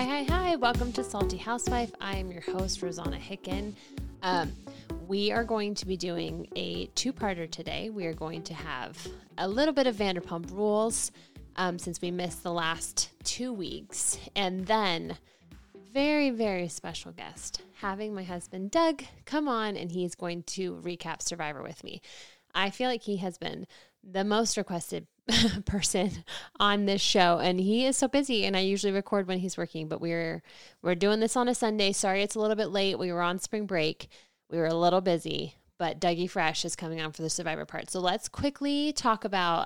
Hi. Welcome to Salty Housewife. I am your host, Rosanna Hicken. We are going to be doing a two-parter today. We are going to have a little bit of Vanderpump Rules since we missed the last 2 weeks. And then, very, very special guest, having my husband, Doug, come on, and he's going to recap Survivor with me. I feel like he has been the most requested person on this show, and he is so busy, and I usually record when he's working, but we're doing this on a Sunday. Sorry it's a little bit late. We were on spring break. We were a little busy, but Dougie Fresh is coming on for the Survivor part. So let's quickly talk about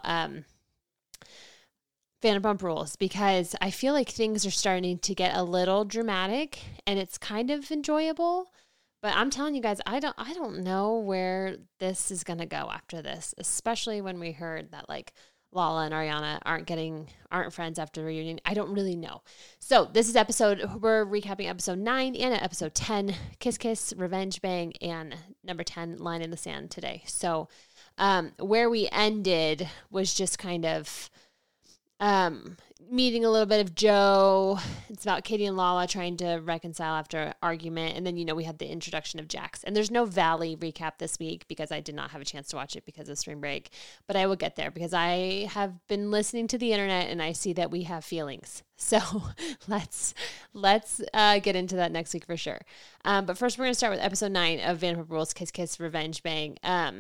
Vanderpump Rules, because I feel like things are starting to get a little dramatic, and it's kind of enjoyable. But I'm telling you guys, I don't know where this is going to go after this, especially when we heard that like Lala and Ariana aren't friends after the reunion. I don't really know. So this is we're recapping episode 9 and episode 10, Kiss Kiss, Revenge Bang, and number 10, Line in the Sand today. So where we ended was just kind of meeting a little bit of Joe. It's about Katie and Lala trying to reconcile after an argument. And then, we had the introduction of Jax. And there's no Valley recap this week because I did not have a chance to watch it because of spring break. But I will get there because I have been listening to the internet and I see that we have feelings. So let's get into that next week for sure. But first, we're going to start with episode 9 of Vanderpump Rules, Kiss Kiss, Revenge Bang.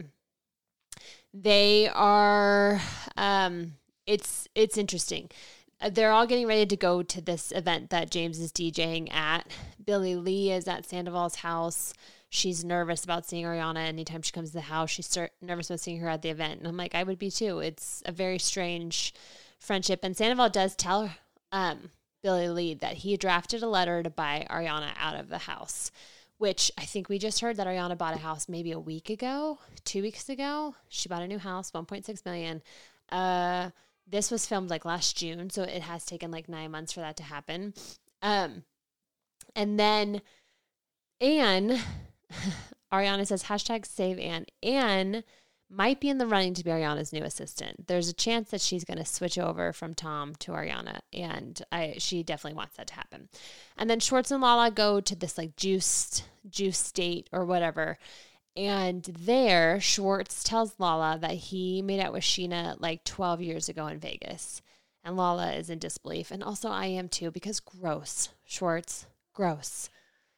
They are... It's interesting. They're all getting ready to go to this event that James is DJing at. Billie Lee is at Sandoval's house. She's nervous about seeing Ariana. Anytime she comes to the house, she's nervous about seeing her at the event. And I'm like, I would be too. It's a very strange friendship. And Sandoval does tell Billie Lee that he drafted a letter to buy Ariana out of the house, which I think we just heard that Ariana bought a house maybe a week ago, 2 weeks ago. She bought a new house, $1.6 million. This was filmed like last June, so it has taken like 9 months for that to happen. And then Anne, Ariana says, #save Anne. Anne might be in the running to be Ariana's new assistant. There's a chance that she's going to switch over from Tom to Ariana, and she definitely wants that to happen. And then Schwartz and Lala go to this like juice date or whatever. And there, Schwartz tells Lala that he made out with Sheena like 12 years ago in Vegas. And Lala is in disbelief. And also I am too, because gross. Schwartz, gross.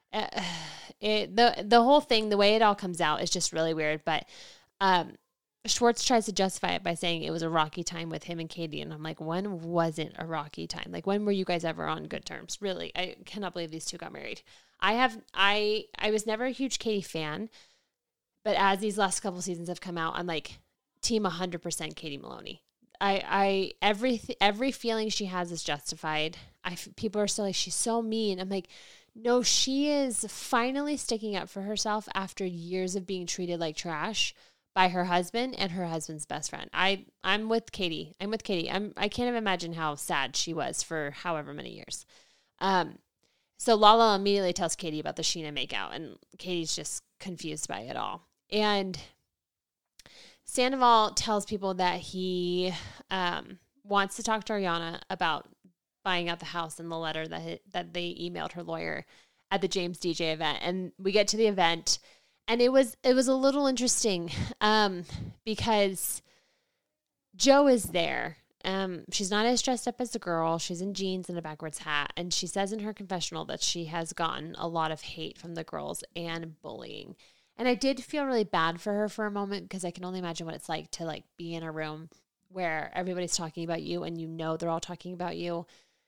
The whole thing, the way it all comes out is just really weird. But Schwartz tries to justify it by saying it was a rocky time with him and Katie. And I'm like, when wasn't a rocky time? Like, when were you guys ever on good terms? Really, I cannot believe these two got married. I was never a huge Katie fan. But as these last couple seasons have come out, I'm like team 100% Katie Maloney. Every feeling she has is justified. People are still like, she's so mean. I'm like, no, she is finally sticking up for herself after years of being treated like trash by her husband and her husband's best friend. I'm with Katie. I can't even imagine how sad she was for however many years. So Lala immediately tells Katie about the Sheena makeout, and Katie's just confused by it all. And Sandoval tells people that he wants to talk to Ariana about buying out the house and the letter that they emailed her lawyer at the James DJ event. And we get to the event, and it was a little interesting because Joe is there. She's not as dressed up as the girl. She's in jeans and a backwards hat. And she says in her confessional that she has gotten a lot of hate from the girls and bullying. And I did feel really bad for her for a moment because I can only imagine what it's like to like be in a room where everybody's talking about you and they're all talking about you.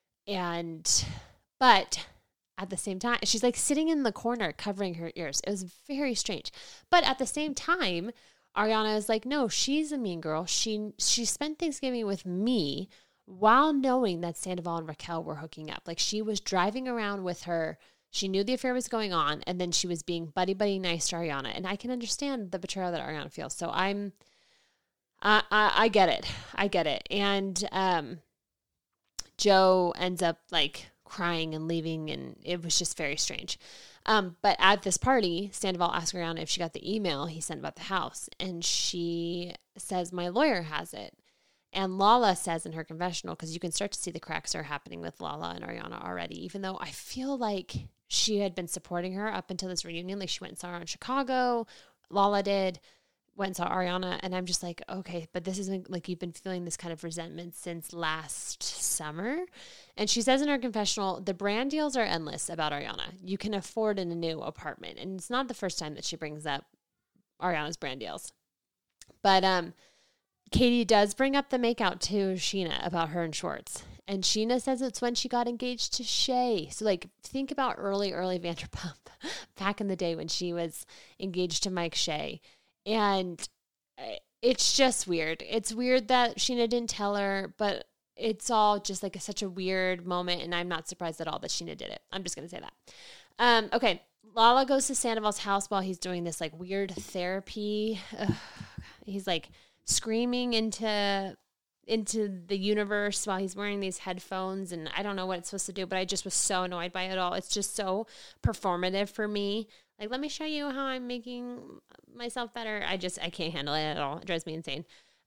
But at the same time, she's like sitting in the corner covering her ears. It was very strange. But at the same time, Ariana is like, no, she's a mean girl. She spent Thanksgiving with me while knowing that Sandoval and Raquel were hooking up. Like, she was driving around with her. She knew the affair was going on, and then she was being buddy nice to Ariana. And I can understand the betrayal that Ariana feels. So I get it. I get it. And Joe ends up like crying and leaving, and it was just very strange. But at this party, Sandoval asked Ariana if she got the email he sent about the house, and she says, my lawyer has it. And Lala says in her confessional, because you can start to see the cracks are happening with Lala and Ariana already, even though I feel like she had been supporting her up until this reunion. Like she went and saw her in Chicago. Lala did. Went and saw Ariana. And I'm just like, okay, but this isn't like you've been feeling this kind of resentment since last summer. And she says in her confessional, the brand deals are endless about Ariana. You can afford in a new apartment. And it's not the first time that she brings up Ariana's brand deals. But Katie does bring up the makeout to Scheana about her and Schwartz. And Scheana says it's when she got engaged to Shay. So, like, think about early Vanderpump back in the day when she was engaged to Mike Shay. And it's just weird. It's weird that Scheana didn't tell her, but it's all just like such a weird moment. And I'm not surprised at all that Scheana did it. I'm just going to say that. Okay. Lala goes to Sandoval's house while he's doing this like weird therapy. He's like screaming into the universe while he's wearing these headphones, and I don't know what it's supposed to do, but I just was so annoyed by it all. It's just so performative for me. Like, let me show you how I'm making myself better. I can't handle it at all. It drives me insane.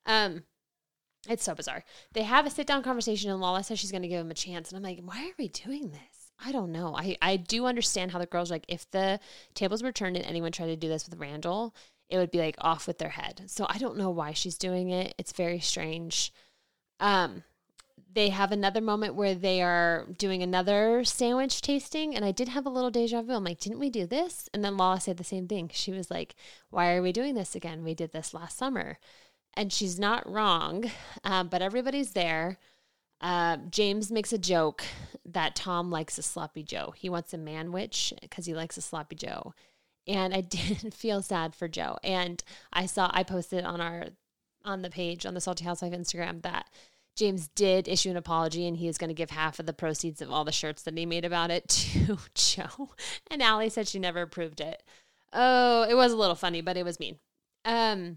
It's so bizarre. They have a sit-down conversation, and Lala says she's going to give him a chance, and I'm like, why are we doing this? I don't know. I do understand how the girls, like, if the tables were turned and anyone tried to do this with Randall, it would be like off with their head. So I don't know why she's doing it. It's very strange. They have another moment where they are doing another sandwich tasting. And I did have a little deja vu. I'm like, didn't we do this? And then Lala said the same thing. She was like, why are we doing this again? We did this last summer. And she's not wrong. But everybody's there. James makes a joke that Tom likes a sloppy Joe. He wants a manwich because he likes a sloppy Joe. And I did feel sad for Joe. And I posted on the page on the Salty Housewife Instagram that James did issue an apology, and he is going to give half of the proceeds of all the shirts that he made about it to Joe. And Allie said she never approved it. Oh, it was a little funny, but it was mean. Then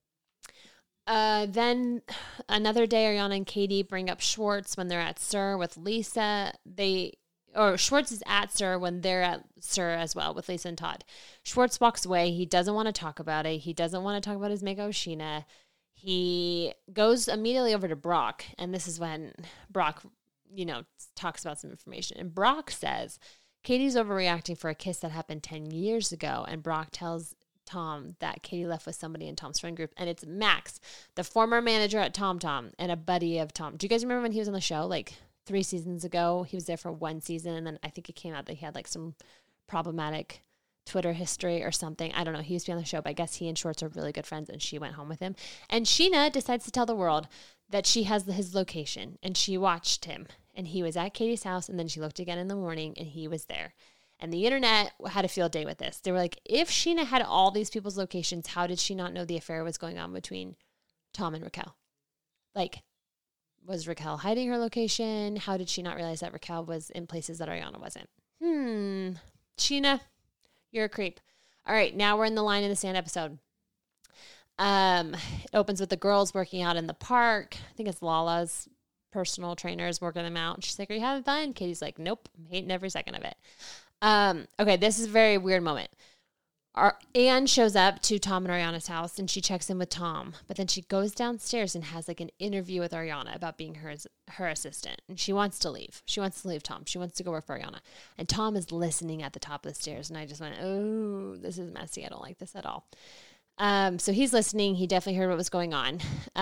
another day, Ariana and Katie bring up Schwartz when they're at SUR with Lisa. Schwartz is at SUR when they're at SUR as well with Lisa and Todd. Schwartz walks away. He doesn't want to talk about it. He doesn't want to talk about his makeout with Scheana. He goes immediately over to Brock, and this is when Brock, talks about some information. And Brock says, Katie's overreacting for a kiss that happened 10 years ago, and Brock tells Tom that Katie left with somebody in Tom's friend group, and it's Max, the former manager at TomTom and a buddy of Tom. Do you guys remember when he was on the show, like 3 seasons ago? He was there for 1 season, and then I think it came out that he had like some problematic Twitter history or something. I don't know. He used to be on the show, but I guess he and Schwartz are really good friends, and she went home with him. And Scheana decides to tell the world that she has his location, and she watched him, and he was at Katie's house, and then she looked again in the morning, and he was there. And the internet had a field day with this. They were like, if Scheana had all these people's locations, how did she not know the affair was going on between Tom and Raquel? Like, was Raquel hiding her location? How did she not realize that Raquel was in places that Ariana wasn't? Scheana, you're a creep. All right, now we're in the Line in the Sand episode. It opens with the girls working out in the park. I think it's Lala's personal trainer is working them out. She's like, are you having fun? Katie's like, nope, I'm hating every second of it. Okay, this is a very weird moment. Anne shows up to Tom and Ariana's house, and she checks in with Tom. But then she goes downstairs and has like an interview with Ariana about being her assistant. And she wants to leave. She wants to leave Tom. She wants to go work for Ariana. And Tom is listening at the top of the stairs. And I just went, oh, this is messy. I don't like this at all. So he's listening. He definitely heard what was going on.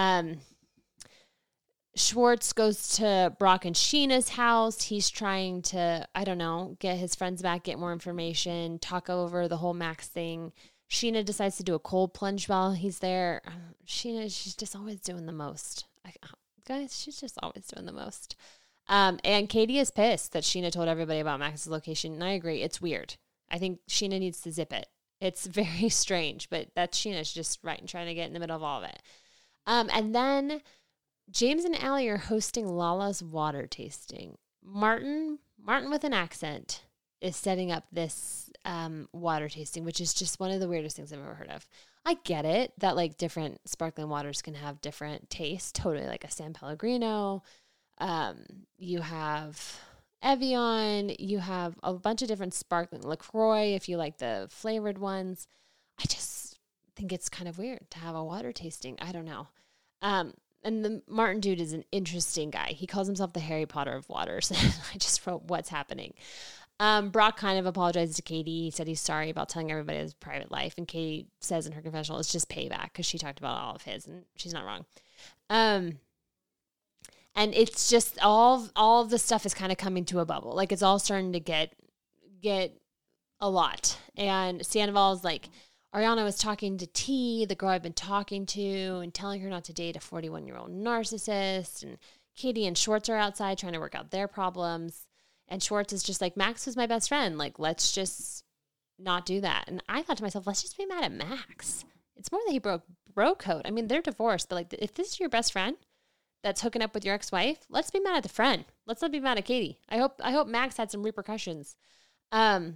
Schwartz goes to Brock and Sheena's house. He's trying to, I don't know, get his friends back, get more information, talk over the whole Max thing. Scheana decides to do a cold plunge while he's there. She's just always doing the most. Guys, she's just always doing the most. And Katie is pissed that Scheana told everybody about Max's location. And I agree. It's weird. I think Scheana needs to zip it. It's very strange, but that's Scheana. She's just right and trying to get in the middle of all of it. And then James and Allie are hosting Lala's water tasting. Martin with an accent is setting up this water tasting, which is just one of the weirdest things I've ever heard of. I get it that like different sparkling waters can have different tastes, totally, like a San Pellegrino. You have Evian. You have a bunch of different sparkling LaCroix if you like the flavored ones. I just think it's kind of weird to have a water tasting. I don't know. and the Martin dude is an interesting guy. He calls himself the Harry Potter of waters. I just wrote, what's happening? Brock kind of apologized to Katie. He said he's sorry about telling everybody his private life. And Katie says in her confessional, it's just payback because she talked about all of his, and she's not wrong. And it's just all of the stuff is kind of coming to a bubble. Like, it's all starting to get a lot. And Sandoval's like, Ariana was talking to T, the girl I've been talking to, and telling her not to date a 41-year-old narcissist. And Katie and Schwartz are outside trying to work out their problems. And Schwartz is just like, Max was my best friend. Like, let's just not do that. And I thought to myself, let's just be mad at Max. It's more that he broke bro code. I mean, they're divorced, but like, if this is your best friend that's hooking up with your ex-wife, let's be mad at the friend. Let's not be mad at Katie. I hope Max had some repercussions. And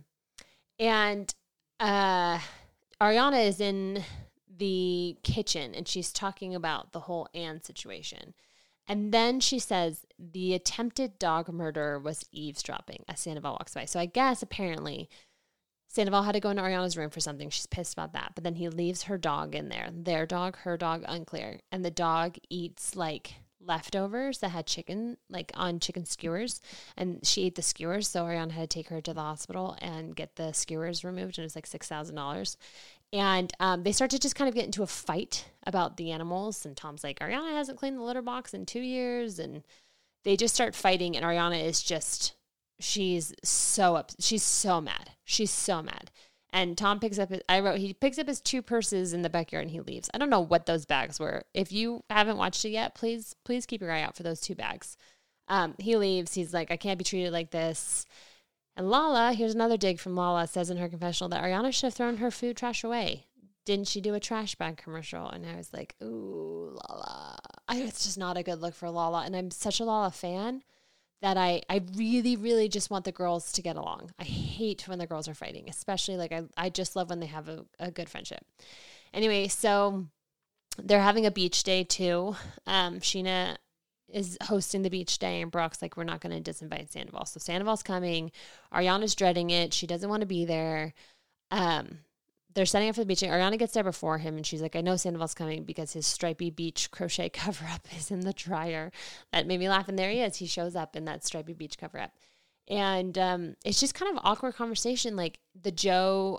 Ariana is in the kitchen and she's talking about the whole Anne situation. And then she says the attempted dog murder was eavesdropping as Sandoval walks by. So I guess apparently Sandoval had to go into Ariana's room for something. She's pissed about that. But then he leaves her dog in there. Their dog, her dog, unclear. And the dog eats like leftovers that had chicken, like on chicken skewers. And she ate the skewers. So Ariana had to take her to the hospital and get the skewers removed. And it was like $6,000. And they start to just kind of get into a fight about the animals. And Tom's like, Ariana hasn't cleaned the litter box in 2 years. And they just start fighting. And Ariana is just, she's so mad. She's so mad. And Tom picks up he picks up his 2 purses in the backyard and he leaves. I don't know what those bags were. If you haven't watched it yet, please keep your eye out for those 2 bags. He leaves. He's like, I can't be treated like this. And Lala, here's another dig from Lala, says in her confessional that Ariana should have thrown her food trash away. Didn't she do a trash bag commercial? And I was like, ooh, Lala. It's just not a good look for Lala. And I'm such a Lala fan that I really, really just want the girls to get along. I hate when the girls are fighting, especially like I just love when they have a good friendship. Anyway, so they're having a beach day too. Sheena is hosting the beach day and Brock's like, we're not going to disinvite Sandoval. So Sandoval's coming. Ariana's dreading it. She doesn't want to be there. They're setting up for the beach day. Ariana gets there before him and she's like, I know Sandoval's coming because his stripy beach crochet cover-up is in the dryer. That made me laugh. And there he is. He shows up in that stripy beach cover-up. And it's just kind of awkward conversation. Like the Joe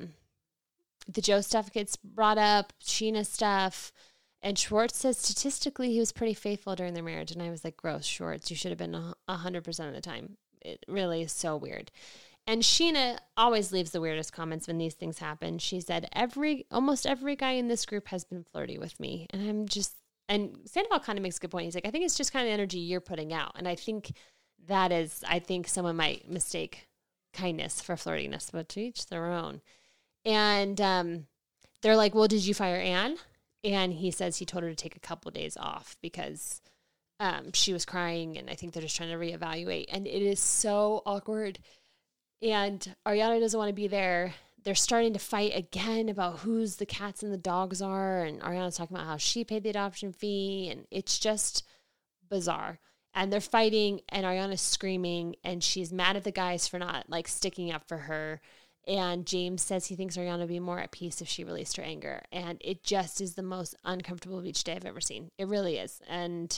stuff gets brought up, Sheena stuff. And Schwartz says statistically he was pretty faithful during their marriage. And I was like, gross, Schwartz. You should have been 100% of the time. It really is so weird. And Sheena always leaves the weirdest comments when these things happen. She said, almost every guy in this group has been flirty with me. And Sandoval kind of makes a good point. He's like, I think it's just kind of the energy you're putting out. And I think someone might mistake kindness for flirtiness, but to each their own. And they're like, well, did you fire Anne? And he says he told her to take a couple of days off because she was crying. And I think they're just trying to reevaluate. And it is so awkward. And Ariana doesn't want to be there. They're starting to fight again about who's the cats and the dogs are. And Ariana's talking about how she paid the adoption fee. And it's just bizarre. And they're fighting and Ariana's screaming. And she's mad at the guys for not like sticking up for her. And James says he thinks Ariana would be more at peace if she released her anger. And it just is the most uncomfortable beach day I've ever seen. It really is. And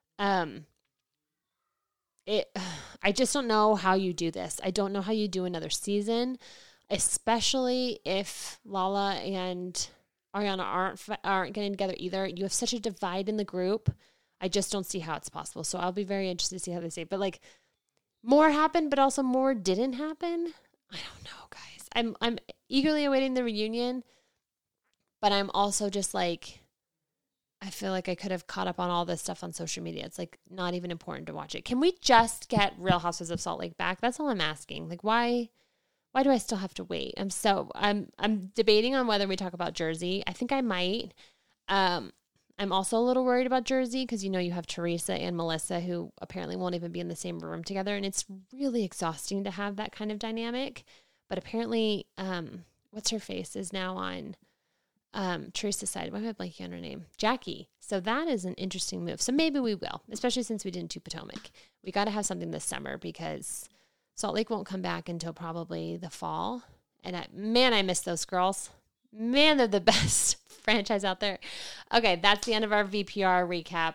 I just don't know how you do this. I don't know how you do another season, especially if Lala and Ariana aren't getting together either. You have such a divide in the group. I just don't see how it's possible. So I'll be very interested to see how they say it. But like more happened, but also more didn't happen. I don't know, guys. I'm eagerly awaiting the reunion, but I'm also just like, I feel like I could have caught up on all this stuff on social media. It's like not even important to watch it. Can we just get Real Housewives of Salt Lake back? That's all I'm asking. Like why do I still have to wait? I'm debating on whether we talk about Jersey. I think I might. I'm also a little worried about Jersey because you have Teresa and Melissa who apparently won't even be in the same room together, and it's really exhausting to have that kind of dynamic. But apparently, what's her face is now on Teresa's side. Why am I blanking on her name? Jackie. So that is an interesting move. So maybe we will, especially since we didn't do Potomac. We got to have something this summer because Salt Lake won't come back until probably the fall. And I miss those girls. Man, they're the best franchise out there. Okay, that's the end of our VPR recap.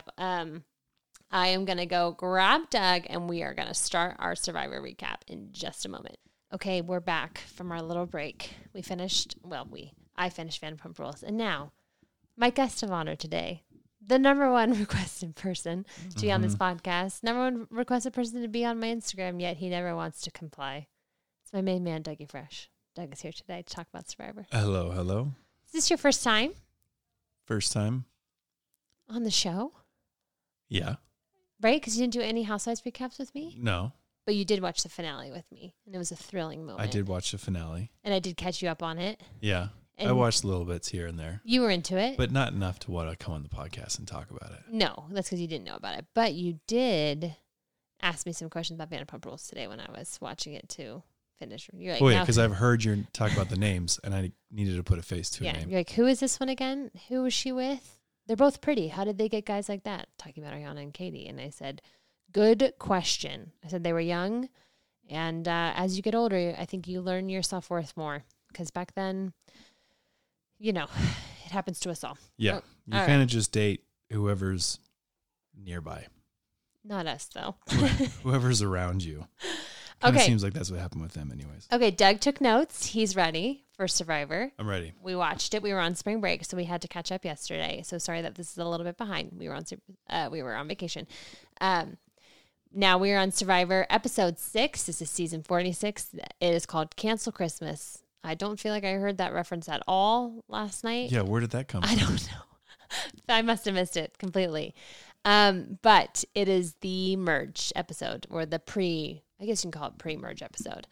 I am going to go grab Doug, and we are going to start our Survivor recap in just a moment. Okay, we're back from our little break. I finished Vanderpump Rules, and now my guest of honor today, the number one requested person to be on this podcast, number one requested person to be on my Instagram, yet he never wants to comply. It's my main man, Dougie Fresh. Doug is here today to talk about Survivor. Hello. Is this your first time? First time. On the show? Yeah. Right? Because you didn't do any Housewives recaps with me? No. But you did watch the finale with me, and it was a thrilling moment. I did watch the finale. And I did catch you up on it. Yeah. And I watched little bits here and there. You were into it. But not enough to want to come on the podcast and talk about it. No, that's because you didn't know about it. But you did ask me some questions about Vanderpump Rules today when I was watching it too. You're like, because I've heard you talk about the names, and I needed to put a face to a name. You're like, who is this one again? Who was she with? They're both pretty. How did they get guys like that? Talking about Ariana and Katie. And I said, good question. I said they were young, and as you get older, I think you learn your self-worth more. Because back then, it happens to us all. Yeah. You kind of just date whoever's nearby. Not us, though. Whoever's around you. Kind of seems like that's what happened with them anyways. Okay, Doug took notes. He's ready for Survivor. I'm ready. We watched it. We were on spring break, so we had to catch up yesterday. So sorry that this is a little bit behind. We were on vacation. Now we are on Survivor episode 6. This is season 46. It is called Cancel Christmas. I don't feel like I heard that reference at all last night. Yeah, where did that come from? I don't know. I must have missed it completely. But it is the merge episode, or the I guess you can call it pre-merge episode.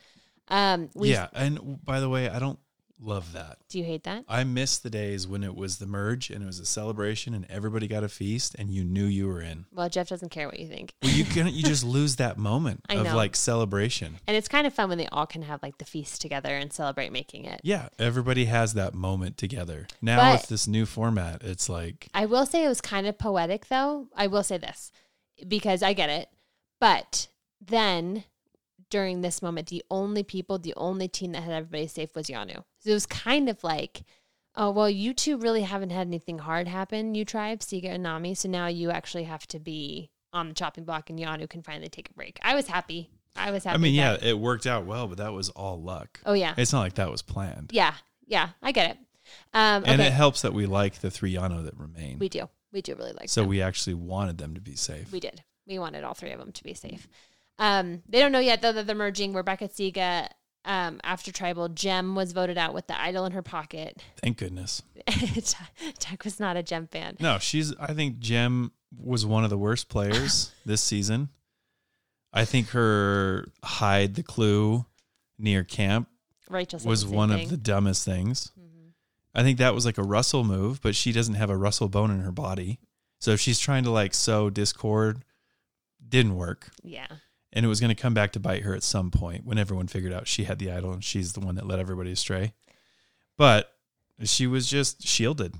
And by the way, I don't love that. Do you hate that? I miss the days when it was the merge and it was a celebration and everybody got a feast and you knew you were in. Well, Jeff doesn't care what you think. Well, you just lose that moment of like celebration. And it's kind of fun when they all can have like the feast together and celebrate making it. Yeah, everybody has that moment together. Now with this new format, it's like... I will say it was kind of poetic though. I will say this because I get it. But then... during this moment, the only team that had everybody safe was Yanu. So it was kind of like, oh, well, you two really haven't had anything hard happen, you tribe, Siga and Nami. So now you actually have to be on the chopping block and Yanu can finally take a break. I was happy. I mean, yeah, it worked out well, but that was all luck. Oh, yeah. It's not like that was planned. Yeah, I get it. And it helps that we like the 3 Yano that remain. We do really like them. So we actually wanted them to be safe. We did. We wanted all 3 of them to be safe. They don't know yet, though, that they're merging. Rebecca Siga, after Tribal, Jem was voted out with the idol in her pocket. Thank goodness. Jack was not a Jem fan. No, I think Jem was one of the worst players this season. I think her hide the clue near camp was one of the dumbest things. Mm-hmm. I think that was like a Russell move, but she doesn't have a Russell bone in her body. So if she's trying to like sow discord, didn't work. Yeah. And it was going to come back to bite her at some point when everyone figured out she had the idol and she's the one that led everybody astray. But she was just shielded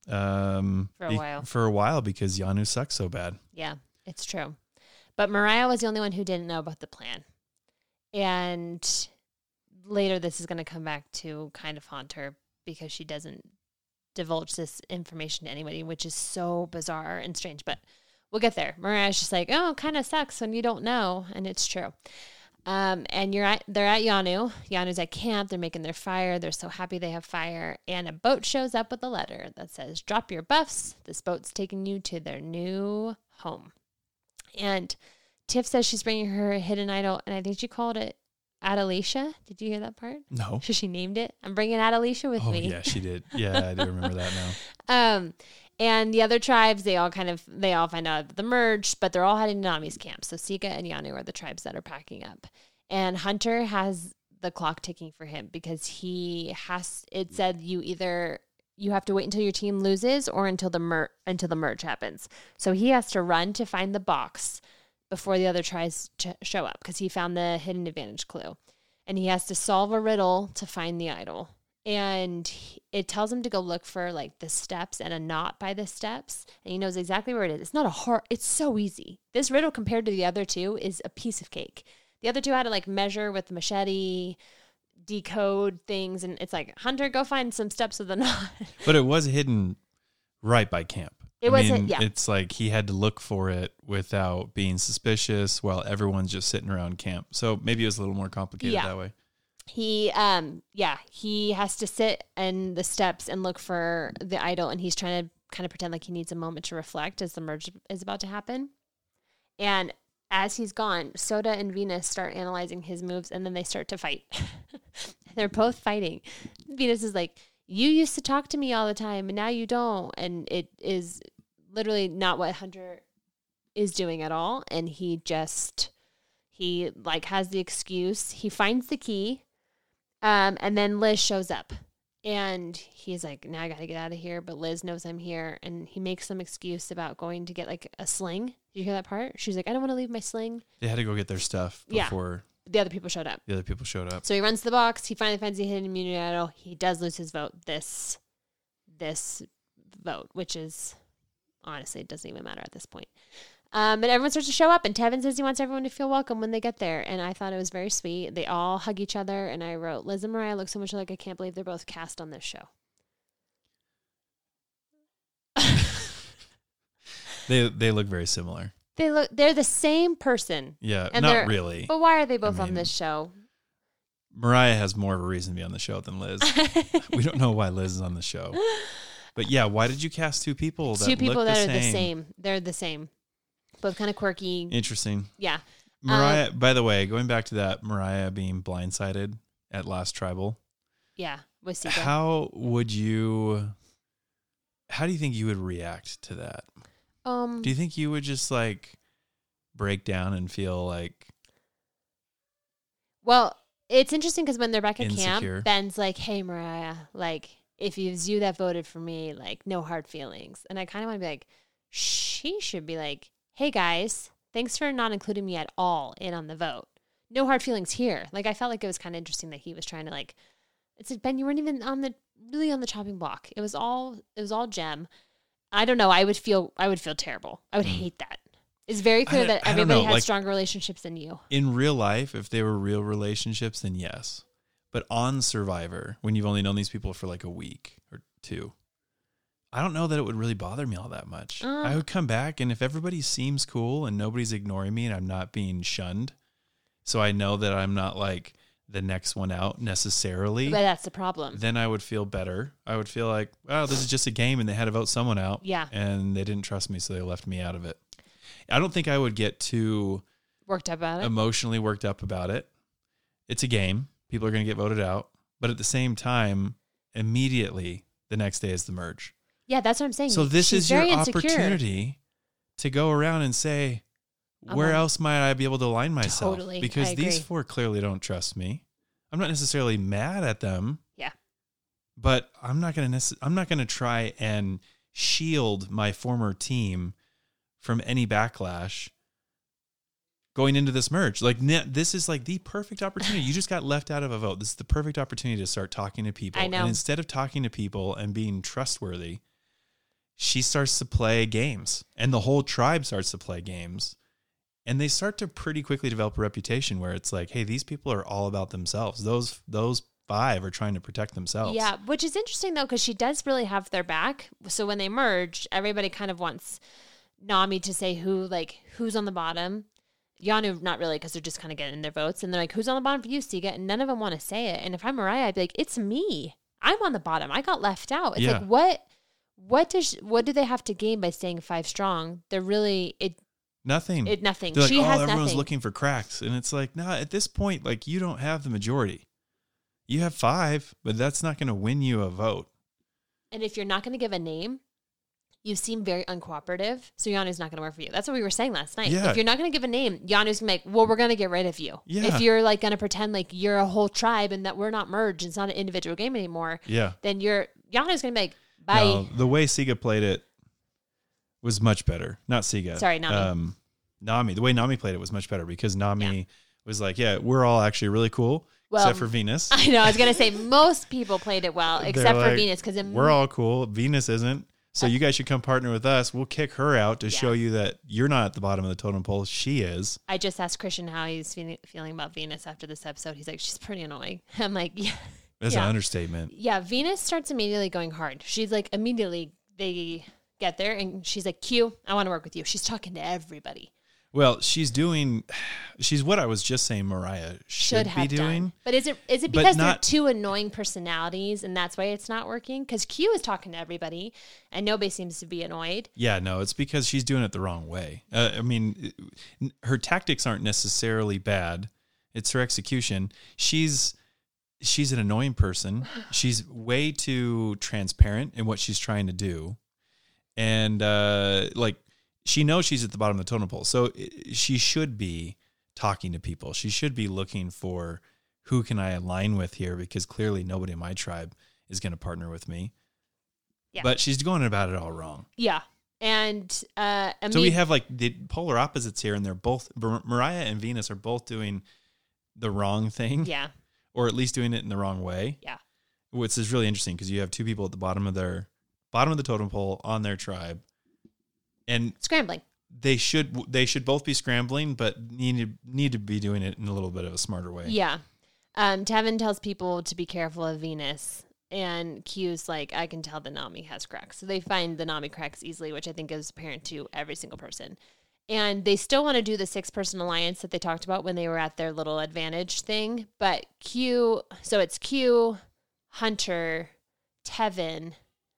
for a while because Yanu sucks so bad. Yeah, it's true. But Mariah was the only one who didn't know about the plan. And later this is going to come back to kind of haunt her because she doesn't divulge this information to anybody, which is so bizarre and strange. But we'll get there. Mariah's just like, oh, it kind of sucks when you don't know. And it's true. And they're at Yanu. Yanu's at camp. They're making their fire. They're so happy they have fire. And a boat shows up with a letter that says, drop your buffs. This boat's taking you to their new home. And Tiff says she's bringing her hidden idol. And I think she called it Adelicia. Did you hear that part? No. So she named it. I'm bringing Adelicia with me. Oh, yeah, she did. Yeah, I do remember that now. And the other tribes, they all find out the merge, but they're all heading to Nami's camp. So Sika and Yanu are the tribes that are packing up. And Hunter has the clock ticking for him because it said you have to wait until your team loses or until the merge happens. So he has to run to find the box before the other tribes show up because he found the hidden advantage clue. And he has to solve a riddle to find the idol. And it tells him to go look for like the steps and a knot by the steps. And he knows exactly where it is. It's so easy. This riddle compared to the other two is a piece of cake. The other two had to like measure with machete, decode things, and it's like, Hunter, go find some steps of the knot. But it was hidden right by camp. It's like he had to look for it without being suspicious while everyone's just sitting around camp. So maybe it was a little more complicated that way. He has to sit in the steps and look for the idol, and he's trying to kind of pretend like he needs a moment to reflect as the merge is about to happen. And as he's gone, Soda and Venus start analyzing his moves, and then they start to fight. They're both fighting. Venus is like, you used to talk to me all the time, and now you don't. And it is literally not what Hunter is doing at all. And he like has the excuse. He finds the key, and then Liz shows up. And he's like, now I got to get out of here. But Liz knows I'm here. And he makes some excuse about going to get like a sling. Did you hear that part? She's like, I don't want to leave my sling. They had to go get their stuff before the other people showed up. So he runs to the box. He finally finds the hidden immunity idol. He does lose his vote. This vote, which is honestly, it doesn't even matter at this point. But everyone starts to show up, and Tevin says he wants everyone to feel welcome when they get there. And I thought it was very sweet. They all hug each other, and I wrote, Liz and Mariah look so much alike. I can't believe they're both cast on this show. They look very similar. They're the same person. Yeah, and not really. But why are they both on this show? Mariah has more of a reason to be on the show than Liz. We don't know why Liz is on the show. But yeah, why did you cast two people that look the same? The same? They're the same. Both kind of quirky. Interesting. Yeah. Mariah, by the way, going back to that, Mariah being blindsided at Last Tribal. Yeah, with Sika. How do you think you would react to that? Do you think you would just like break down and feel like? Well, it's interesting because when they're back at insecure. Camp, Ben's like, hey, Mariah, like, if it was you that voted for me, like, no hard feelings. And I kind of want to be like, she should be like, hey, guys, thanks for not including me at all in on the vote. No hard feelings here. Like, I felt like it was kind of interesting that he was trying to like, it's like, Ben, you weren't even on the chopping block. It was all Jem. I don't know. I would feel terrible. I would hate that. It's very clear that everybody has stronger relationships than you. In real life, if they were real relationships, then yes. But on Survivor, when you've only known these people for like a week or two, I don't know that it would really bother me all that much. I would come back, and if everybody seems cool and nobody's ignoring me and I'm not being shunned, so I know that I'm not like the next one out necessarily. But that's the problem. Then I would feel better. I would feel like, wow, this is just a game and they had to vote someone out. Yeah. And they didn't trust me, so they left me out of it. I don't think I would get too worked up about it. Emotionally worked up about it. It's a game. People are going to get voted out. But at the same time, immediately the next day is the merge. Yeah, that's what I'm saying. So this is your opportunity to go around and say, where else might I be able to align myself? Totally. Because these four clearly don't trust me. I'm not necessarily mad at them. Yeah. But I'm not going to try and shield my former team from any backlash going into this merge. Like, this is like the perfect opportunity. You just got left out of a vote. This is the perfect opportunity to start talking to people. I know. And instead of talking to people and being trustworthy, she starts to play games, and the whole tribe starts to play games. And they start to pretty quickly develop a reputation where it's like, hey, these people are all about themselves. Those five are trying to protect themselves. Yeah, which is interesting, though, because she does really have their back. So when they merge, everybody kind of wants Nami to say who's on the bottom. Yanu, not really, because they're just kind of getting their votes. And they're like, who's on the bottom for you, Sika? And none of them want to say it. And if I'm Mariah, I'd be like, it's me. I'm on the bottom. I got left out. It's like, what do they have to gain by staying 5 strong? They're really... Nothing. Nothing. They're like, she has everyone's nothing. looking for cracks. And it's like, nah, at this point, like, you don't have the majority. You have 5, but that's not going to win you a vote. And if you're not going to give a name, you seem very uncooperative. So Yanu's not going to work for you. That's what we were saying last night. Yeah. If you're not going to give a name, Yanu's going to be like, well, we're going to get rid of you. Yeah. If you're like going to pretend like you're a whole tribe and that we're not merged, it's not an individual game anymore. Yeah. Then Yanu's going to be like, bye. No, the way Sika played it was much better. Not Sika. Sorry, Nami. Nami. The way Nami played it was much better because Nami was like, yeah, we're all actually really cool, except for Venus. I know. I was going to say most people played it well, except for Venus. We're all cool. Venus isn't. So you guys should come partner with us. We'll kick her out to show you that you're not at the bottom of the totem pole. She is. I just asked Christian how he's feeling about Venus after this episode. He's like, she's pretty annoying. I'm like, yeah. That's an understatement. Yeah, Venus starts immediately going hard. She's like, immediately they get there and she's like, Q, I want to work with you. She's talking to everybody. Well, she's what I was just saying Mariah should be doing. Done. But is it because they're two annoying personalities and that's why it's not working? Because Q is talking to everybody and nobody seems to be annoyed. Yeah, no, it's because she's doing it the wrong way. I mean, her tactics aren't necessarily bad. It's her execution. She's an annoying person. She's way too transparent in what she's trying to do. And she knows she's at the bottom of the totem pole. So she should be talking to people. She should be looking for who can I align with here, because clearly nobody in my tribe is going to partner with me. Yeah. But she's going about it all wrong. Yeah. And so we have like the polar opposites here, and they're both, Mariah and Venus are both doing the wrong thing. Yeah. Or at least doing it in the wrong way. Yeah. Which is really interesting because you have two people at the bottom of the totem pole on their tribe. And scrambling. They should both be scrambling, but need to be doing it in a little bit of a smarter way. Yeah. Tevin tells people to be careful of Venus, and Q's like, I can tell the Nami has cracks. So they find the Nami cracks easily, which I think is apparent to every single person. And they still want to do the 6-person alliance that they talked about when they were at their little advantage thing. But so it's Q, Hunter, Tevin,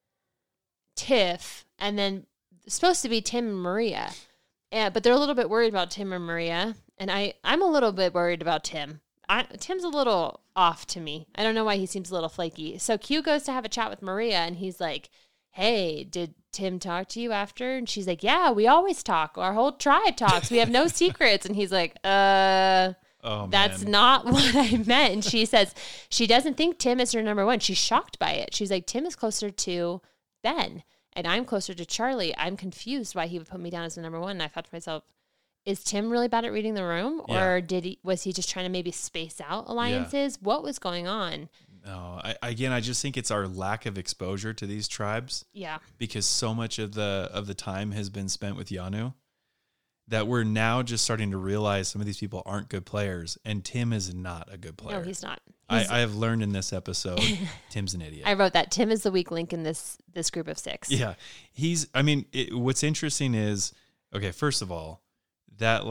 Tiff, and then it's supposed to be Tim and Maria. But they're a little bit worried about Tim and Maria. And I'm a little bit worried about Tim. Tim's a little off to me. I don't know why he seems a little flaky. So Q goes to have a chat with Maria, and he's like, hey, did Tim talk to you after? And she's like, yeah, we always talk. Our whole tribe talks. We have no secrets. And he's like, that's not what I meant. And she says she doesn't think Tim is her number one. She's shocked by it. She's like, Tim is closer to Ben, and I'm closer to Charlie. I'm confused why he would put me down as the number one. And I thought to myself, is Tim really bad at reading the room? Or was he just trying to maybe space out alliances? Yeah. What was going on? No, I just think it's our lack of exposure to these tribes. Yeah. Because so much of the time has been spent with Yanu that we're now just starting to realize some of these people aren't good players, and Tim is not a good player. No, he's not. I have learned in this episode, Tim's an idiot. I wrote that. Tim is the weak link in this group of 6. Yeah. What's interesting is, okay, first of all, that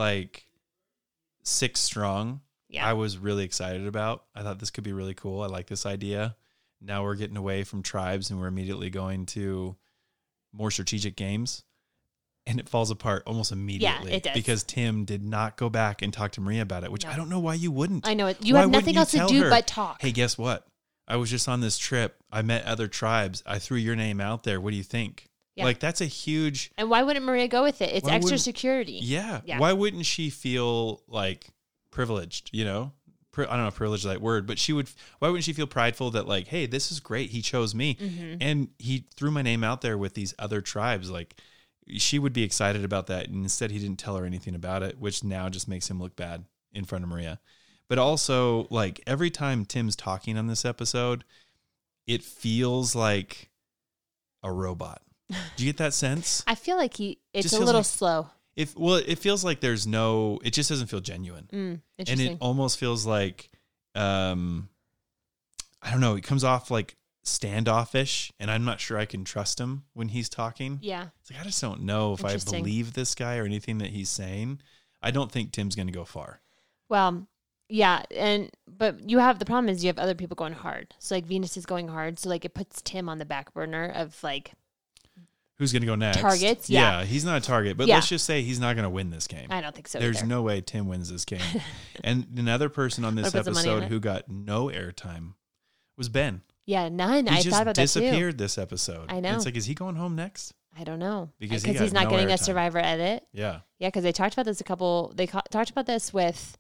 6 strong, I was really excited about. I thought this could be really cool. I like this idea. Now we're getting away from tribes and we're immediately going to more strategic games. And it falls apart almost immediately. Yeah, it does. Because Tim did not go back and talk to Maria about it, which I don't know why you wouldn't. I know it. You have nothing else to do but talk. Hey, guess what? I was just on this trip. I met other tribes. I threw your name out there. What do you think? Yeah. That's a huge... And why wouldn't Maria go with it? It's extra security. Yeah. Why wouldn't she feel privileged, I don't know if privilege is that word, but why wouldn't she feel prideful that hey, this is great. He chose me. Mm-hmm. And he threw my name out there with these other tribes. She would be excited about that. And instead he didn't tell her anything about it, which now just makes him look bad in front of Maria. But also every time Tim's talking on this episode, it feels like a robot. Do you get that sense? I feel like it's a little slow. It feels like it just doesn't feel genuine. Interesting. And it almost feels like, I don't know, it comes off standoffish, and I'm not sure I can trust him when he's talking. Yeah. It's I just don't know if I believe this guy or anything that he's saying. I don't think Tim's going to go far. Well, yeah. But you have, the problem is you have other people going hard. So Venus is going hard. So it puts Tim on the back burner of who's going to go next? Targets, yeah. Yeah, he's not a target, but let's just say he's not going to win this game. I don't think so There's no way Tim wins this game. And another person on this episode who got no airtime was Ben. Yeah, none. I thought about that too. He just disappeared this episode. I know. And it's is he going home next? I don't know. Because he's not getting a Survivor edit. Yeah. Yeah, because they talked about this talked about this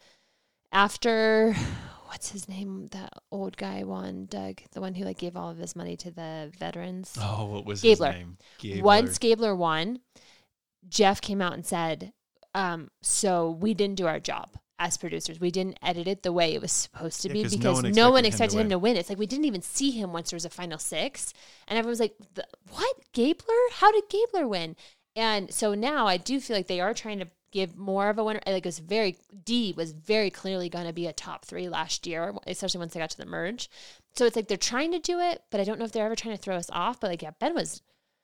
after... What's his name? That old guy won, Doug, the one who gave all of his money to the veterans. Oh, what was his name? Gabler. Once Gabler won, Jeff came out and said, so we didn't do our job as producers. We didn't edit it the way it was supposed to be because no one expected him to win. It's like we didn't even see him once there was a final 6. And everyone was like, what? Gabler? How did Gabler win? And so now I do feel like they are trying to give more of a winner. Like D was very clearly going to be a top 3 last year, especially once they got to the merge. So it's like they're trying to do it, but I don't know if they're ever trying to throw us off. But like, yeah, Ben was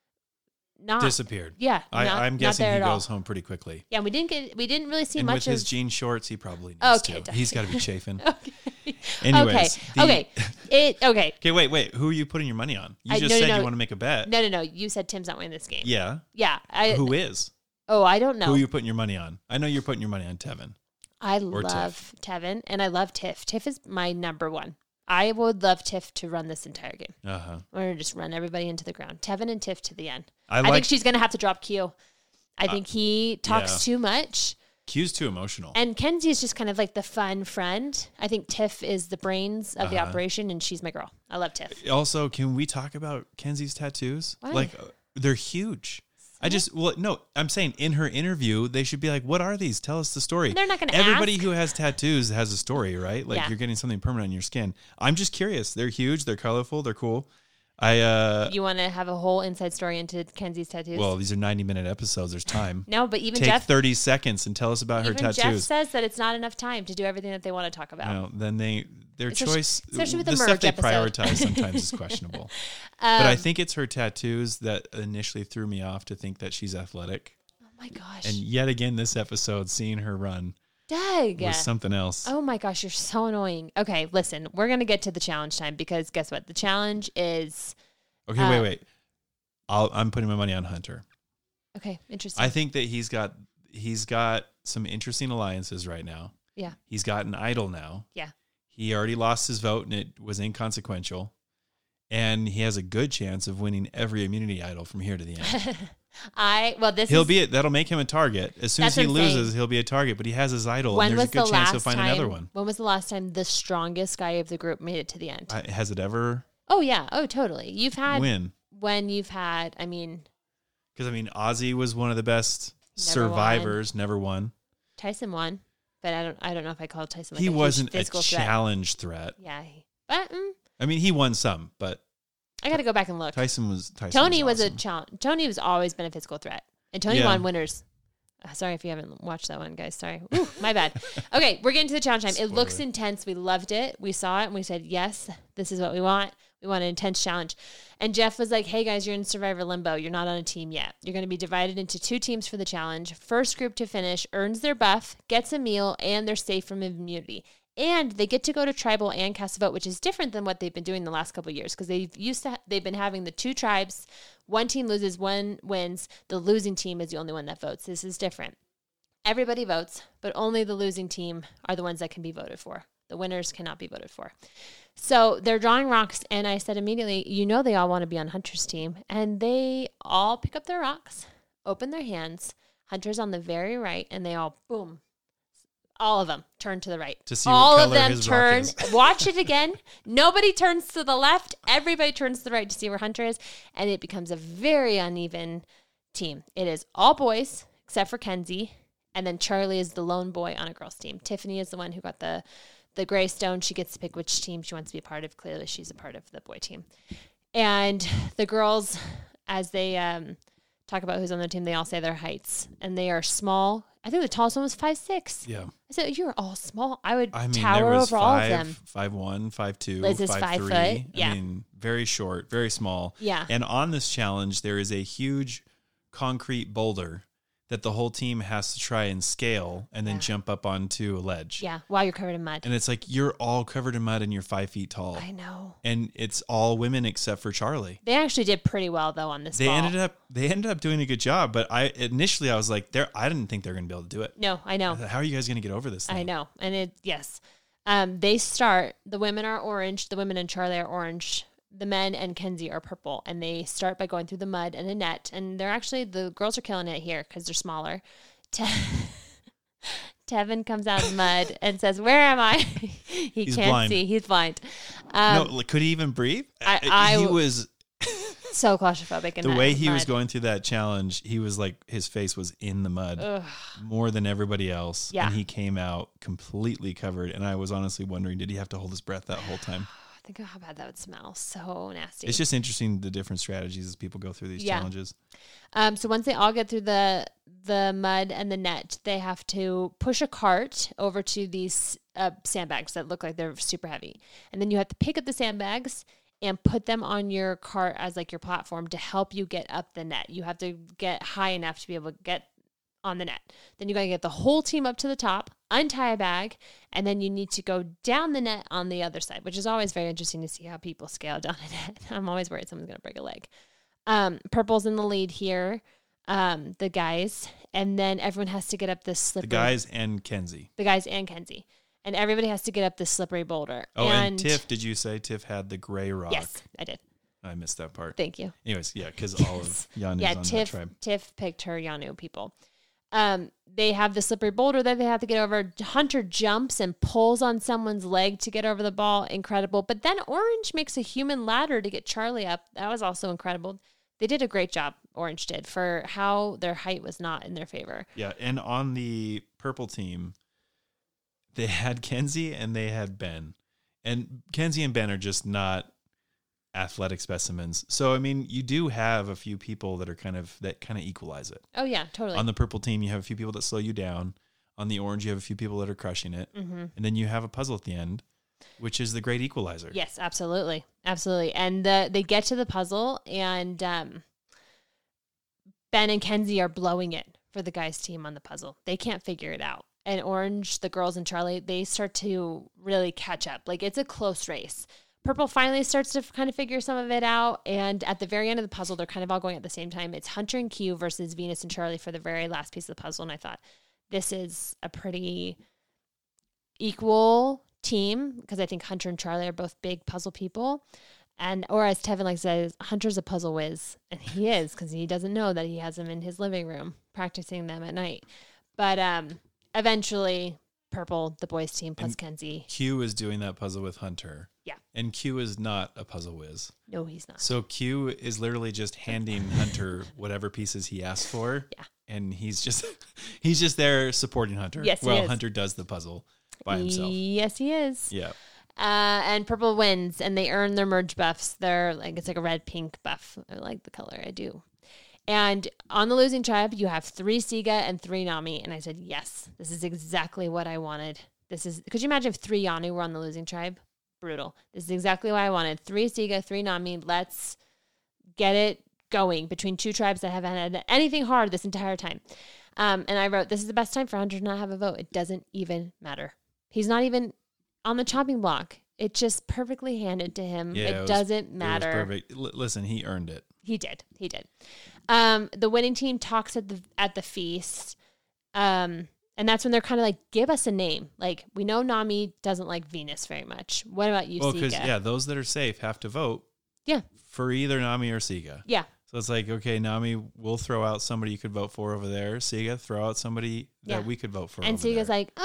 not disappeared. Yeah, I'm guessing he goes home pretty quickly. Yeah, we didn't really see and much with his jean shorts. He probably needs to. He's got to be chafing. Okay. Anyways, okay. Okay, wait. Who are you putting your money on? You said you want to make a bet. No. You said Tim's not winning this game. Yeah. Who is? Oh, I don't know. Who are you putting your money on? I know you're putting your money on Tevin. I love Tevin, and I love Tiff. Tiff is my number one. I would love Tiff to run this entire game. We're going to just run everybody into the ground. Tevin and Tiff to the end. I think she's going to have to drop Q. I think he talks too much. Q's too emotional. And Kenzie is just kind of like the fun friend. I think Tiff is the brains of the operation, and she's my girl. I love Tiff. Also, can we talk about Kenzie's tattoos? Why? Like, they're huge. I'm saying in her interview, they should be like, what are these? Tell us the story. They're not going to Everybody who has tattoos has a story, right? Like you're getting something permanent on your skin. I'm just curious. They're huge. They're colorful. They're cool. You want to have a whole inside story into Kenzie's tattoos? Well, these are 90-minute episodes. There's time. No, but even Take Jeff 30 seconds and tell us about her tattoos. Jeff says that it's not enough time to do everything that they want to talk about. No, then their choice, especially with the merge stuff they episode. prioritize sometimes is questionable. But I think it's her tattoos that initially threw me off to think that she's athletic. Oh my gosh! And yet again, this episode, seeing her run. Was something else. Oh my gosh, you're so annoying. Okay, listen, we're going to get to the challenge time because guess what? The challenge is... Okay, wait. I'm putting my money on Hunter. Okay, interesting. I think that he's got some interesting alliances right now. Yeah. He's got an idol now. Yeah. He already lost his vote and it was inconsequential. And he has a good chance of winning every immunity idol from here to the end. That'll make him a target. As soon as he loses, he'll be a target, but he has his idol and there's a good chance he'll find another one. When was the last time the strongest guy of the group made it to the end? Has it ever? Oh yeah. Oh, totally. You've had when you've had, because Ozzy was one of the best survivors, never won. Tyson won, but I don't know if I call Tyson. He wasn't a challenge threat. Yeah, but he won some, but I got to go back and look. Tony was awesome. a challenge. Tony has always been a physical threat, and Tony won winners. Sorry if you haven't watched that one, guys. Sorry. Ooh, my bad. Okay, we're getting to the challenge time. It looks intense. We loved it. We saw it, and we said, yes, this is what we want. We want an intense challenge. And Jeff was like, hey, guys, you're in Survivor Limbo. You're not on a team yet. You're going to be divided into 2 teams for the challenge. First group to finish earns their buff, gets a meal, and they're safe from immunity. And they get to go to tribal and cast a vote, which is different than what they've been doing the last couple of years because they've been having the 2 tribes. One team loses, one wins. The losing team is the only one that votes. This is different. Everybody votes, but only the losing team are the ones that can be voted for. The winners cannot be voted for. So they're drawing rocks, and I said immediately, they all want to be on Hunter's team. And they all pick up their rocks, open their hands. Hunter's on the very right, and they all, boom, all of them turn to the right. To see all of them turn. Watch it again. Nobody turns to the left. Everybody turns to the right to see where Hunter is, and it becomes a very uneven team. It is all boys except for Kenzie, and then Charlie is the lone boy on a girls' team. Tiffany is the one who got the gray stone. She gets to pick which team she wants to be a part of. Clearly, she's a part of the boy team. And the girls, as they talk about who's on their team, they all say their heights, and they are small. I think the tallest one was 5'6". Yeah. I said, you're all small. I would tower over all of them. 5'1", 5'2", Liz is 5 foot. Yeah. Very short, very small. Yeah. And on this challenge, there is a huge concrete boulder that the whole team has to try and scale and then jump up onto a ledge. Yeah, while you're covered in mud. And it's like, you're all covered in mud and you're 5 feet tall. I know. And it's all women except for Charlie. They actually did pretty well, though, on this ball. They ended up doing a good job, but I was like, I didn't think they were going to be able to do it. No, I know. How are you guys going to get over this thing? I know. And they start, the women are orange, the women and Charlie are orange. The men and Kenzie are purple, and they start by going through the mud and a net. And the girls are killing it here because they're smaller. Tevin comes out of the mud and says, "Where am I?" He can't see. He's blind. No, could he even breathe? He was. So claustrophobic. The way he was going through that challenge, he was like, his face was in the mud more than everybody else. Yeah. And he came out completely covered. And I was honestly wondering, did he have to hold his breath that whole time? Think of how bad that would smell. So nasty. It's just interesting the different strategies as people go through these challenges. So once they all get through the mud and the net, they have to push a cart over to these sandbags that look like they're super heavy. And then you have to pick up the sandbags and put them on your cart as like your platform to help you get up the net. You have to get high enough to be able to get on the net. Then you got to get the whole team up to the top, untie a bag, and then you need to go down the net on the other side, which is always very interesting to see how people scale down a net. I'm always worried someone's going to break a leg. Purple's in the lead here, the guys, and then everyone has to get up this slippery. The guys and Kenzie. And everybody has to get up this slippery boulder. Oh, and Tiff, did you say Tiff had the gray rock? Yes, I did. I missed that part. Thank you. Anyways, yeah, because all of Yanu's on that tribe. Tiff picked her Yanu people. They have the slippery boulder that they have to get over. Hunter jumps and pulls on someone's leg to get over the ball. Incredible. But then Orange makes a human ladder to get Charlie up. That was also incredible. They did a great job, Orange did, for how their height was not in their favor. Yeah, and on the purple team, they had Kenzie and they had Ben. And Kenzie and Ben are just not athletic specimens. So, I mean, you do have a few people that are kind of equalize it. Oh, yeah, totally. On the purple team, you have a few people that slow you down. On the orange, you have a few people that are crushing it. Mm-hmm. And then you have a puzzle at the end, which is the great equalizer. Yes, absolutely. Absolutely. And they get to the puzzle, and Ben and Kenzie are blowing it for the guys' team on the puzzle. They can't figure it out. And Orange, the girls, and Charlie, they start to really catch up. Like, it's a close race. Purple finally starts to kind of figure some of it out, and at the very end of the puzzle, they're kind of all going at the same time. It's Hunter and Q versus Venus and Charlie for the very last piece of the puzzle, and I thought, this is a pretty equal team, because I think Hunter and Charlie are both big puzzle people, or as Tevin likes to say, Hunter's a puzzle whiz, and he is, because he doesn't know that he has them in his living room, practicing them at night. But eventually, Purple, the boys team, plus Kenzie. Q is doing that puzzle with Hunter. Yeah. And Q is not a puzzle whiz. No, he's not. So Q is literally just handing Hunter whatever pieces he asks for. Yeah. And he's just there supporting Hunter. Yes, while Hunter does the puzzle by himself. Yes, he is. Yeah. And Purple wins, and they earn their merge buffs. They're like, it's like a red-pink buff. I like the color. I do. And on the losing tribe, you have 3 Siga and 3 Nami. And I said, yes, this is exactly what I wanted. Could you imagine if 3 Yanu were on the losing tribe? Brutal. This is exactly what I wanted. 3 Siga, 3 Nami. Let's get it going between 2 tribes that haven't had anything hard this entire time. And I wrote, this is the best time for Hunter to not have a vote. It doesn't even matter. He's not even on the chopping block. It just perfectly handed to him. Yeah, it doesn't matter. It was perfect. Listen, he earned it. He did. The winning team talks at the feast. And that's when they're kind of like, give us a name. Like, we know Nami doesn't like Venus very much. What about you, Siga? Because, those that are safe have to vote. Yeah. For either Nami or Siga. Yeah. So it's like, okay, Nami, we'll throw out somebody you could vote for over there. Siga, throw out somebody that we could vote for and over there. And Siga's like,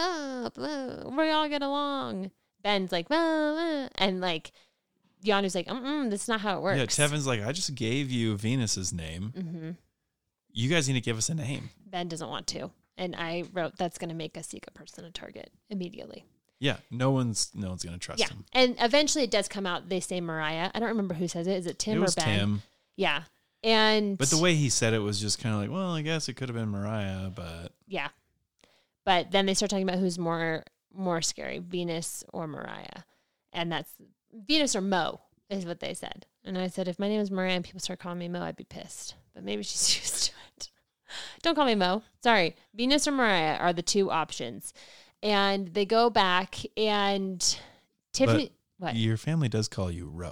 we all get along. Ben's like, and like, Yanu's like, this is not how it works. Yeah, Tevin's like, I just gave you Venus's name. Mm-hmm. You guys need to give us a name. Ben doesn't want to. And I wrote, that's going to make a Siga person a target immediately. Yeah, no one's going to trust him. And eventually it does come out. They say Mariah. I don't remember who says it. Is it Tim or Ben? It was Tim. Yeah. But the way he said it was just kind of like, well, I guess it could have been Mariah, but. Yeah. But then they start talking about who's more scary, Venus or Mariah. And that's Venus or Mo is what they said. And I said, if my name is Mariah and people start calling me Mo, I'd be pissed. But maybe she's used to it. Don't call me Mo. Sorry. Venus or Mariah are the 2 options. And they go back and Tiffany. But what? Your family does call you Ro.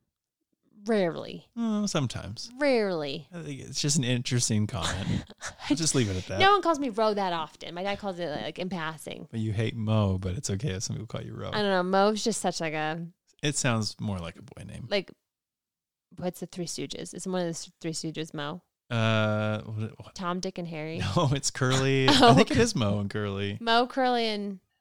Rarely. Sometimes. Rarely. I think it's just an interesting comment. I'll just leave it at that. No one calls me Ro that often. My dad calls it like in passing. But you hate Mo, but it's okay if some people call you Ro. I don't know. Mo's just such like a. It sounds more like a boy name. Like, what's the Three Stooges? Is one of the Three Stooges Mo? What? Tom, Dick, and Harry. No, it's Curly. I think it is Mo and Curly. Mo, Curly, and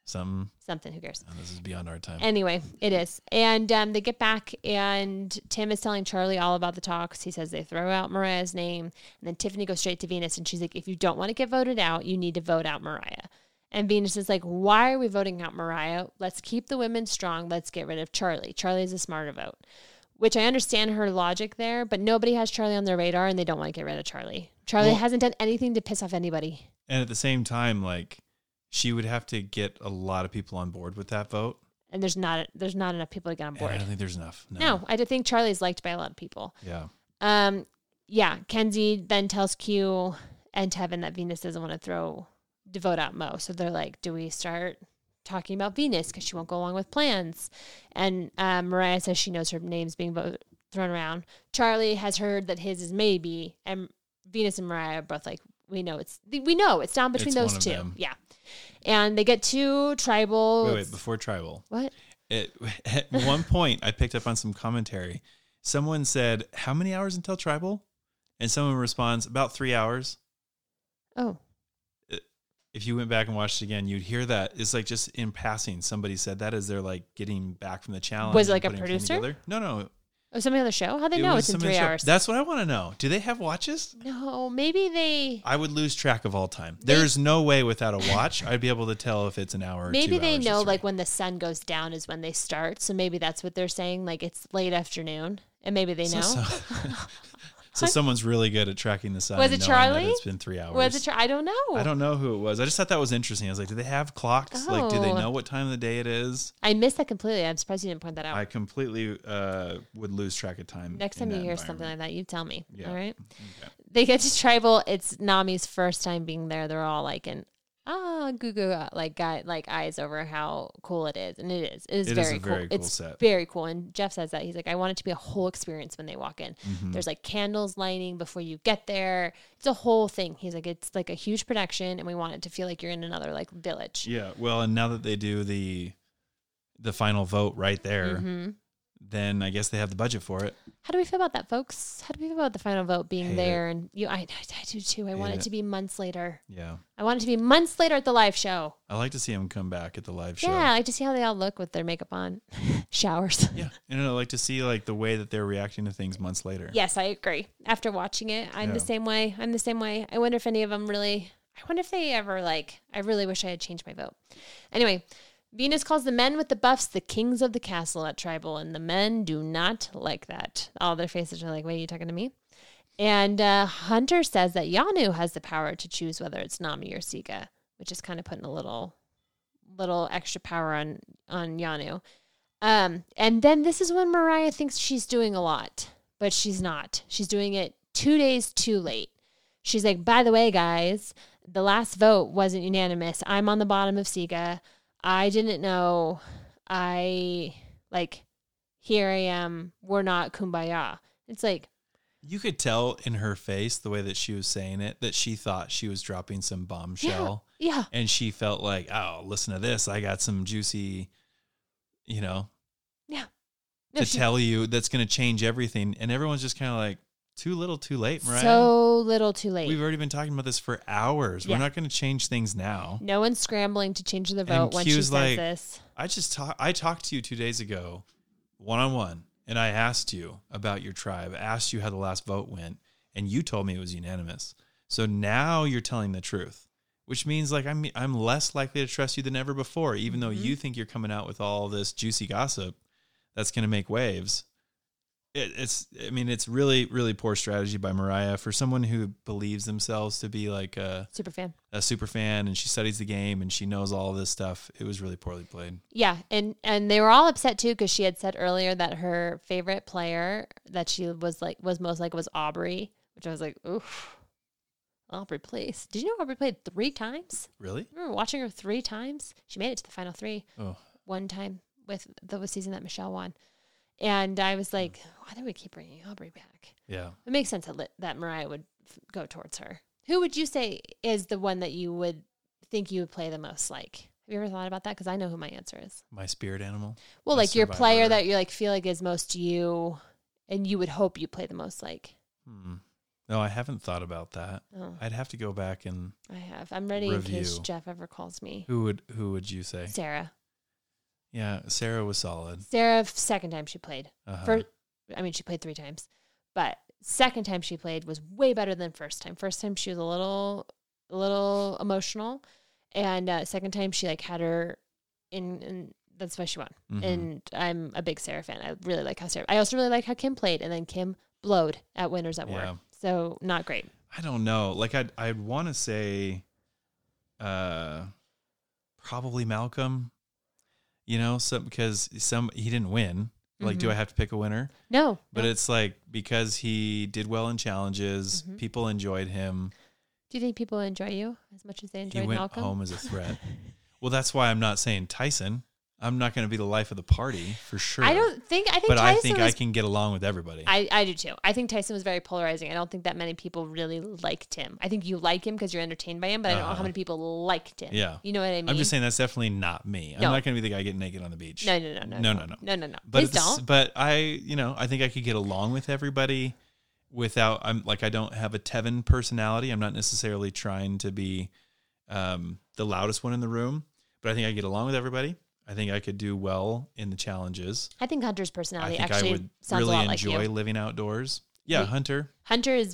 Something. Who cares? Oh, this is beyond our time. Anyway, it is. And they get back, and Tim is telling Charlie all about the talks. He says they throw out Mariah's name, and then Tiffany goes straight to Venus, and she's like, if you don't want to get voted out, you need to vote out Mariah. And Venus is like, why are we voting out Mariah? Let's keep the women strong. Let's get rid of Charlie. Charlie is a smarter vote, which I understand her logic there, but nobody has Charlie on their radar, and they don't want to get rid of Charlie. Charlie hasn't done anything to piss off anybody. And at the same time, like, she would have to get a lot of people on board with that vote. And there's not enough people to get on board. And I don't think there's enough. No, I think Charlie's liked by a lot of people. Yeah. Kenzie then tells Q and Tevin that Venus doesn't want to vote out Mo. So they're like, do we start talking about Venus because she won't go along with plans? And Mariah says she knows her name's being thrown around. Charlie has heard that his is maybe, and Venus and Mariah are both like, we know it's down between those two. Them. Yeah. And they get to Tribal. Wait, before Tribal. What? At one point, I picked up on some commentary. Someone said, how many hours until Tribal? And someone responds, about 3 hours. Oh. If you went back and watched it again, you'd hear that. It's like just in passing, somebody said that as they're like getting back from the challenge. Was it like a producer? No. Oh, somebody on the show? How'd they know it's in 3 hours? That's what I want to know. Do they have watches? No, maybe they... I would lose track of all time. There's no way without a watch I'd be able to tell if it's an hour or 2 hours. Maybe they know like when the sun goes down is when they start. So maybe that's what they're saying. Like it's late afternoon. And maybe they know. So someone's really good at tracking the sun. Was it Charlie? It's been 3 hours. Was it I don't know. I don't know who it was. I just thought that was interesting. I was like, do they have clocks? Oh. Like, do they know what time of the day it is? I missed that completely. I'm surprised you didn't point that out. I completely would lose track of time. Next time you hear something like that, you tell me. Yeah. All right? Okay. They get to Tribal. It's Nami's first time being there. They're all like eyes over how cool it is, and it is. It is very cool. It's set. Very cool. And Jeff says that he's like, I want it to be a whole experience when they walk in. Mm-hmm. There's like candles lighting before you get there. It's a whole thing. He's like, it's like a huge production, and we want it to feel like you're in another like village. Yeah. Well, and now that they do the final vote right there, mm-hmm. then I guess they have the budget for it. How do we feel about that, folks? How do we feel about the final vote being there? And I do too. I want it to be months later. Yeah. I want it to be months later at the live show. I like to see them come back at the live show. Yeah, I like to see how they all look with their makeup on. Showers. Yeah. And I like to see like the way that they're reacting to things months later. Yes, I agree. After watching it, I'm the same way. I wonder if any of them really, I wonder if they ever like, I really wish I had changed my vote. Anyway, Venus calls the men with the buffs the kings of the castle at Tribal, and the men do not like that. All their faces are like, wait, are you talking to me? And Hunter says that Yanu has the power to choose whether it's Nami or Siga, which is kind of putting a little extra power on Yanu. And then this is when Mariah thinks she's doing a lot, but she's not. She's doing it 2 days too late. She's like, by the way, guys, the last vote wasn't unanimous. I'm on the bottom of Siga. I didn't know. Here I am. We're not kumbaya. It's like. You could tell in her face, the way that she was saying it, that she thought she was dropping some bombshell. Yeah. And she felt like, oh, listen to this. I got some juicy, Yeah. Tell you that's going to change everything. And everyone's just kind of like, too little, too late, Mariah. So little, too late. We've already been talking about this for hours. Yeah. We're not going to change things now. No one's scrambling to change the vote when she says this. I talked to you 2 days ago, one-on-one, and I asked you about your tribe. I asked you how the last vote went, and you told me it was unanimous. So now you're telling the truth, which means like I'm less likely to trust you than ever before, even though you think you're coming out with all this juicy gossip that's going to make waves. It's really, really poor strategy by Mariah for someone who believes themselves to be like a super fan, and she studies the game and she knows all of this stuff. It was really poorly played. Yeah. And they were all upset too, because she had said earlier that her favorite player that she was most like was Aubrey, which I was like, oof. Aubrey plays. Did you know Aubrey played 3 times? Really? I remember watching her 3 times. She made it to the final 3. Oh. One time with the season that Michelle won. And I was like, why do we keep bringing Aubrey back? Yeah. It makes sense that Mariah would go towards her. Who would you say is the one that you would think you would play the most like? Have you ever thought about that? Because I know who my answer is. My spirit animal? Well, like your player that you like feel like is most you and you would hope you play the most like. No, I haven't thought about that. Oh. I'd have to go back and I have. I'm ready review. In case Jeff ever calls me. Who would you say? Sarah. Yeah, Sarah was solid. Sarah, second time she played. She played 3 times. But second time she played was way better than first time. First time she was a little emotional. And second time she had her in that's why she won. Mm-hmm. And I'm a big Sarah fan. I really like how Sarah. I also really like how Kim played, and then Kim blowed at Winners at War. So not great. I don't know. I'd want to say probably Malcolm. Because he didn't win. Mm-hmm. Do I have to pick a winner? No. But it's because he did well in challenges, mm-hmm. people enjoyed him. Do you think people enjoy you as much as they enjoyed Malcolm? He went home as a threat. Well, that's why I'm not saying Tyson. I'm not going to be the life of the party for sure. I think But Tyson I think I can get along with everybody. I do too. I think Tyson was very polarizing. I don't think that many people really liked him. I think you like him because you're entertained by him, but I don't know how many people liked him. Yeah. You know what I mean? I'm just saying that's definitely not me. I'm not going to be the guy getting naked on the beach. No. No. Please don't. But I think I could get along with everybody without, I don't have a Tevin personality. I'm not necessarily trying to be the loudest one in the room, but I think I get along with everybody. I think I could do well in the challenges. I think Hunter's personality I would really enjoy living outdoors. Yeah, Hunter. Hunter is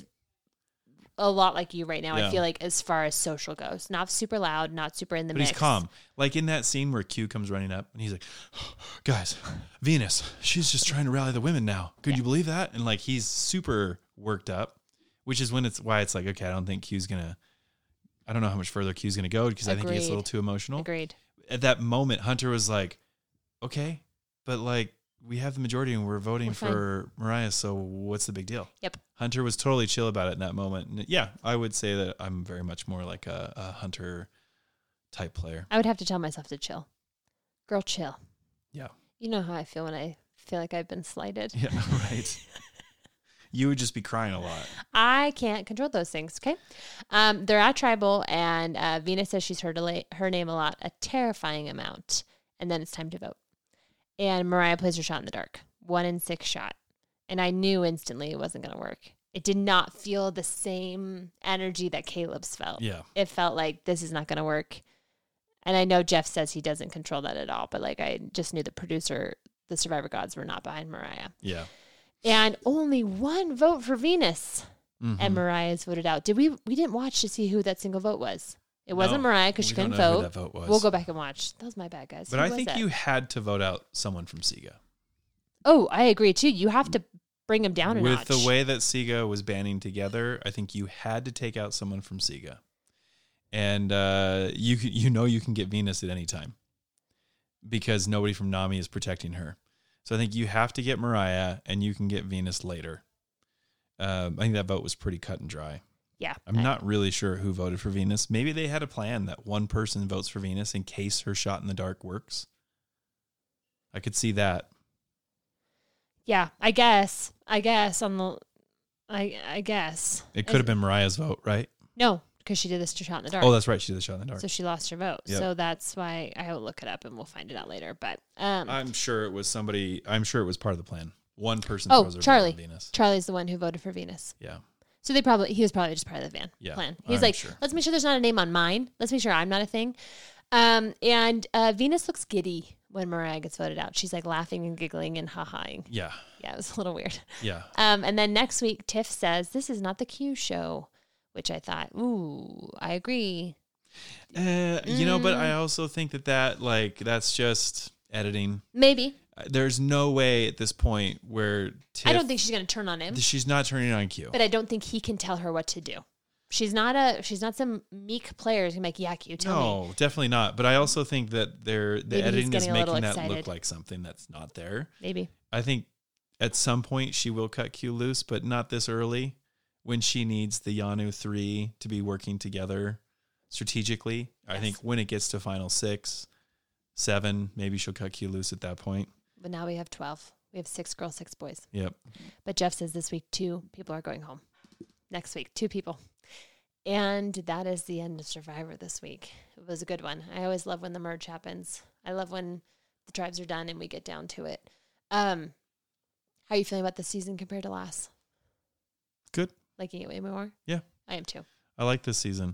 a lot like you right now. Yeah. I feel like as far as social goes, not super loud, not super in the mix. But he's calm. Like in that scene where Q comes running up and he's like, oh, guys, Venus, she's just trying to rally the women now. Could you believe that? And he's super worked up, which is why it's okay, I don't think Q's going to, I don't know how much further Q's going to go because I think he gets a little too emotional. Agreed. At that moment, Hunter was like, okay, but we have the majority and we're voting for Mariah, so what's the big deal? Yep. Hunter was totally chill about it in that moment. And yeah, I would say that I'm very much more like a Hunter type player. I would have to tell myself to chill. Girl, chill. Yeah. You know how I feel when I feel like I've been slighted. Yeah, right. You would just be crying a lot. I can't control those things, okay? They're at Tribal, and Venus says she's heard her name a lot, a terrifying amount. And then it's time to vote. And Mariah plays her shot in the dark. 1 in 6 shot. And I knew instantly it wasn't going to work. It did not feel the same energy that Caleb's felt. Yeah. It felt like this is not going to work. And I know Jeff says he doesn't control that at all, but I just knew the Survivor gods were not behind Mariah. Yeah. And only 1 vote for Venus. Mm-hmm. And Mariah's voted out. We didn't watch to see who that single vote was. It wasn't Mariah because she couldn't vote. Who that vote was. We'll go back and watch. That was my bad, guys. But I think you had to vote out someone from Siga. Oh, I agree too. You have to bring him down a notch. With the way that Siga was banding together, I think you had to take out someone from Siga. And you can get Venus at any time because nobody from Nami is protecting her. So I think you have to get Mariah, and you can get Venus later. I think that vote was pretty cut and dry. Yeah. I'm not really sure who voted for Venus. Maybe they had a plan that one person votes for Venus in case her shot in the dark works. I could see that. Yeah, I guess. I guess. It could have been Mariah's vote, right? No, because she did this shot in the dark. Oh, that's right. She did the shot in the dark. So she lost her vote. Yep. So that's why I will look it up and we'll find it out later. But I'm sure it was somebody. I'm sure it was part of the plan. One person. Charlie. Venus. Charlie's the one who voted for Venus. Yeah. So he was probably just part of the plan. He was let's make sure there's not a name on mine. Let's make sure I'm not a thing. And Venus looks giddy when Mariah gets voted out. She's laughing and giggling and ha-haing. Yeah. Yeah, it was a little weird. Yeah. And then next week, Tiff says, this is not the Q show, which I thought, ooh, I agree. But I also think that that's just editing. Maybe. There's no way at this point where Tiff, I don't think she's going to turn on him. She's not turning on Q. But I don't think he can tell her what to do. She's not some meek player who's going to be like, tell me. No, definitely not. But I also think that the editing is making that look like something that's not there. Maybe. I think at some point she will cut Q loose, but not this early when she needs the Yanu 3 to be working together strategically. Yes. I think when it gets to final 6, 7, maybe she'll cut Q loose at that point. But now we have 12. We have 6 girls, 6 boys. Yep. But Jeff says this week 2 people are going home. Next week, 2 people. And that is the end of Survivor this week. It was a good one. I always love when the merge happens. I love when the tribes are done and we get down to it. How are you feeling about this season compared to last? Good. liking it way more. Yeah. I am too. I like this season.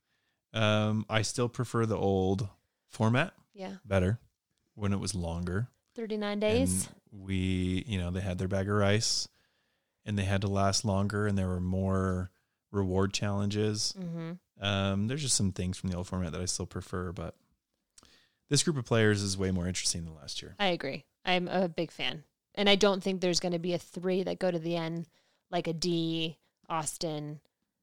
I still prefer the old format. Yeah. Better when it was longer. 39 days. And they had their bag of rice and they had to last longer and there were more reward challenges. Mm-hmm. There's just some things from the old format that I still prefer, but this group of players is way more interesting than last year. I agree. I'm a big fan. And I don't think there's going to be a 3 that go to the end, like a D, Austin.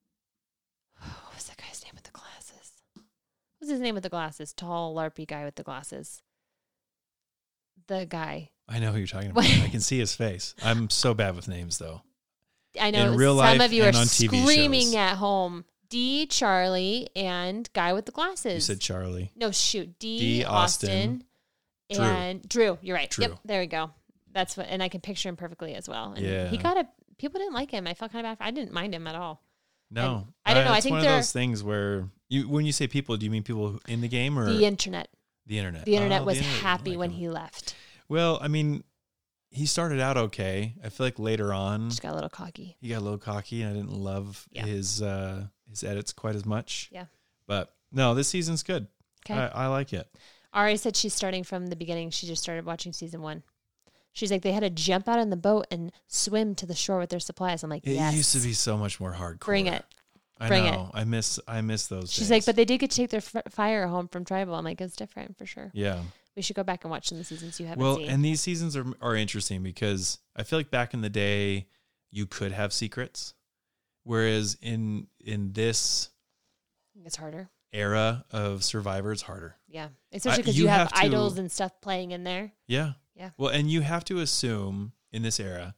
What was that guy's name with the glasses? What's his name with the glasses? Tall, LARPy guy with the glasses. The guy. I know who you're talking about. I can see his face. I'm so bad with names, though. I know. In real life some of you and are on TV screaming shows. at home. D, Charlie, and guy with the glasses. You said Charlie. No, shoot. D, Austin, and Drew. You're right. Drew. Yep, there we go. That's what, and I can picture him perfectly as well. And yeah. He people didn't like him. I felt kind of bad. I didn't mind him at all. No. And I don't know. I think one of those things where when you say people, do you mean people in the game or the internet? The internet. The internet was happy when he left. Well, I mean, he started out okay. I feel like later on, just got a little cocky. He got a little cocky, and I didn't love his edits quite as much. Yeah. But no, this season's good. Okay. I like it. Ari said she's starting from the beginning. She just started watching season 1. She's like, they had to jump out in the boat and swim to the shore with their supplies. I'm like, yes. It used to be so much more hardcore. Bring it. I know. I miss those She's days. like, but they did get to take their fire home from Tribal. I'm like, it's different for sure. Yeah. We should go back and watch some of the seasons you haven't seen. Well, and these seasons are interesting because I feel like back in the day, you could have secrets. Whereas in this it's harder. Era of Survivor, it's harder. Yeah. Especially because you have idols and stuff playing in there. Yeah. Yeah. Well, and you have to assume in this era,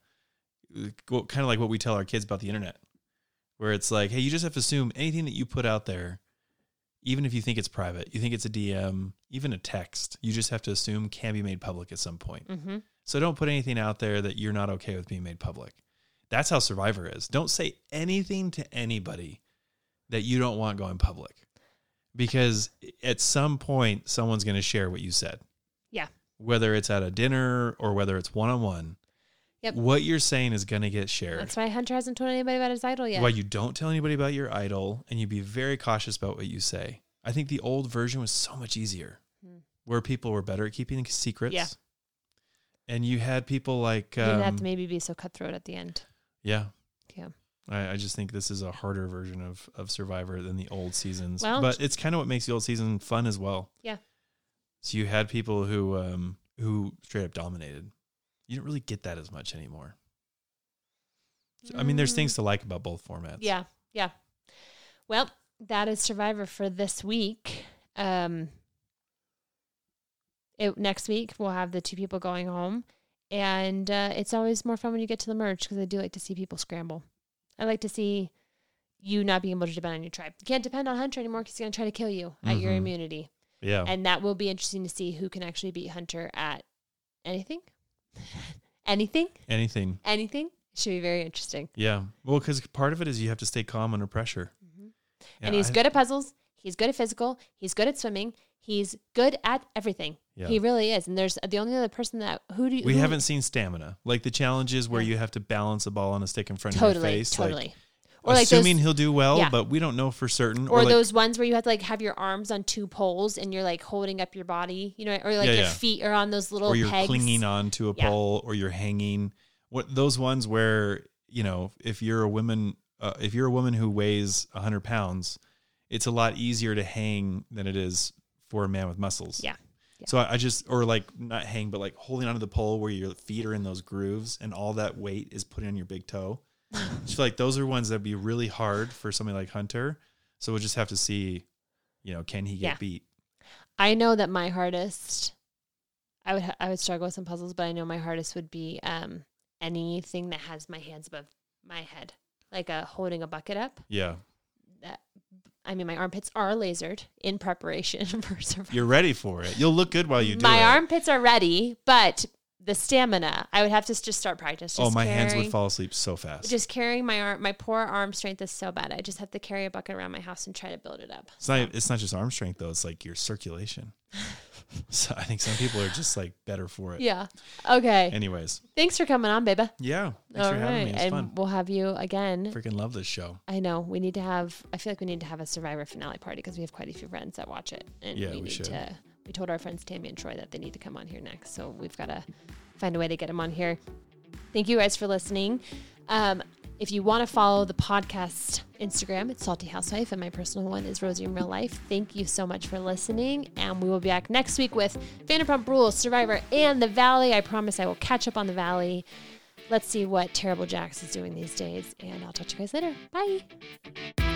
kind of like what we tell our kids about the internet, where it's like, hey, you just have to assume anything that you put out there, even if you think it's private, you think it's a DM, even a text, you just have to assume can be made public at some point. Mm-hmm. So don't put anything out there that you're not okay with being made public. That's how Survivor is. Don't say anything to anybody that you don't want going public, because at some point someone's going to share what you said. Yeah. Whether it's at a dinner or whether it's one-on-one. Yep. What you're saying is going to get shared. That's why Hunter hasn't told anybody about his idol yet. Why you don't tell anybody about your idol, and you be very cautious about what you say. I think the old version was so much easier, where people were better at keeping secrets. Yeah. And you had people like... you didn't have to maybe be so cutthroat at the end. Yeah. Yeah. I just think this is a harder version of Survivor than the old seasons. Well, but it's kind of what makes the old season fun as well. Yeah. So you had people who straight up dominated. You don't really get that as much anymore. So, I mean, there's things to like about both formats. Yeah, yeah. Well, that is Survivor for this week. Next week, we'll have the 2 people going home. And it's always more fun when you get to the merge, because I do like to see people scramble. I like to see you not being able to depend on your tribe. You can't depend on Hunter anymore because he's going to try to kill you at your immunity. Yeah. And that will be interesting to see who can actually beat Hunter at anything. Anything? Should be very interesting. Yeah. Well, because part of it is you have to stay calm under pressure. Mm-hmm. Yeah, and he's good at puzzles. He's good at physical. He's good at swimming. He's good at everything. Yeah. He really is. And there's the only other person that... We haven't seen stamina. Like the challenges where you have to balance a ball on a stick in front of your face. Totally. Like, or assuming he'll do well, but we don't know for certain. Or those ones where you have to have your arms on 2 poles and you're holding up your body, or your feet are on those little pegs. Or you're clinging on to a pole, or you're hanging. Those ones where, if you're a woman who weighs 100 pounds, it's a lot easier to hang than it is for a man with muscles. Yeah. So I just, or not hang, but holding onto the pole where your feet are in those grooves and all that weight is put on your big toe. I just feel like those are ones that'd be really hard for somebody like Hunter. So we'll just have to see, can he get beat? I know that my hardest, I would struggle with some puzzles, but I know my hardest would be anything that has my hands above my head, like holding a bucket up. Yeah. My armpits are lasered in preparation for Survivor. You're ready for it. You'll look good while you do it. My armpits are ready, but the stamina, I would have to just start practice. My hands would fall asleep so fast. Just carrying my poor arm strength is so bad. I just have to carry a bucket around my house and try to build it up. It's not just arm strength though. It's like your circulation. So I think some people are just like better for it. Yeah. Okay. Anyways. Thanks for coming on, baby. Yeah. Thanks for having me. It's fun. We'll have you again. Freaking love this show. I know. I feel like we need to have a Survivor finale party because we have quite a few friends that watch it. And we should. We told our friends Tammy and Troy that they need to come on here next. So we've got to find a way to get them on here. Thank you guys for listening. If you want to follow the podcast Instagram, it's Salty Housewife, and my personal one is Rosie in Real Life. Thank you so much for listening, and we will be back next week with Vanderpump Rules, Survivor, and The Valley. I promise I will catch up on The Valley. Let's see what Terrible Jax is doing these days, and I'll talk to you guys later. Bye.